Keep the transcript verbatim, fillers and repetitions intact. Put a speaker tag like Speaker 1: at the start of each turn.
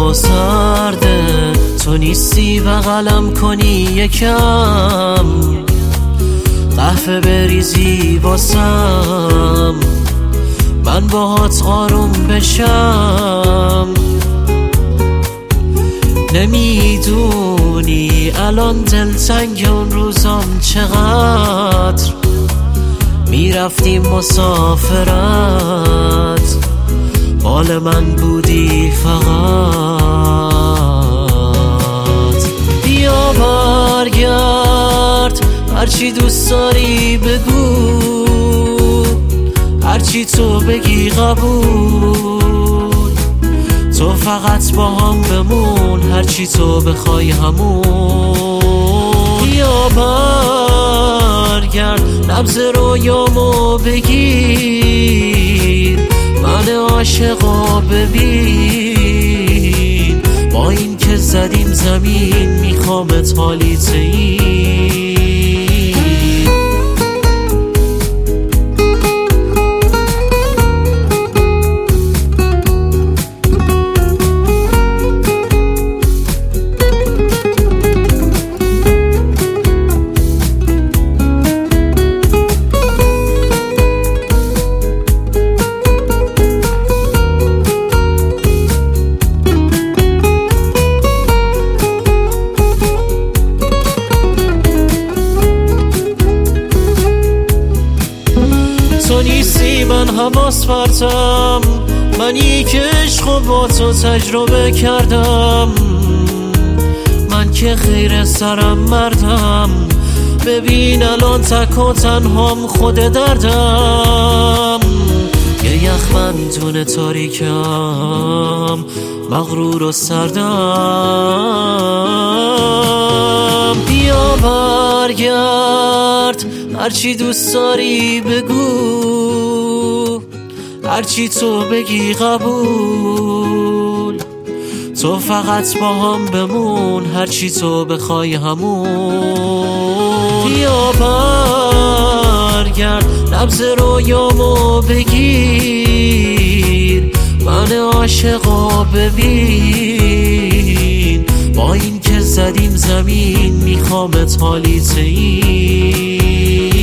Speaker 1: و سرده، تو نیستی بغلم کنی یکم، قهوه بریزی واسم من باهات آروم بشم. نمیدونی الان دلتنگ اون روزام چقدر، میرفتیم مسافرت مال من بودی فقط. بیا برگرد هرچی دوست داری بگو، هرچی تو بگی قبول، تو فقط با هم بمون، هرچی تو بخوای همون. بیا برگرد نبض رویامو بگیر، من عاشقا ببین، با این که زدیم زمین میخوامت حالی تین. تو نیستی من حواس پرتم، منی که عشقو با تو تجربه کردم، من که خیر سرم مردم، ببین الان تک و تنهام خود دردم. یه یخ من دونه تاریکم مغرور و سردم. بیا برگرد هرچی دوست داری بگو، هرچی تو بگی قبول، تو فقط با هم بمون، هرچی تو بخوای همون. بیا برگرد نبض رویامو بگیر، من عاشقا ببین، با این که زدیم زمین میخوامت حالی تین.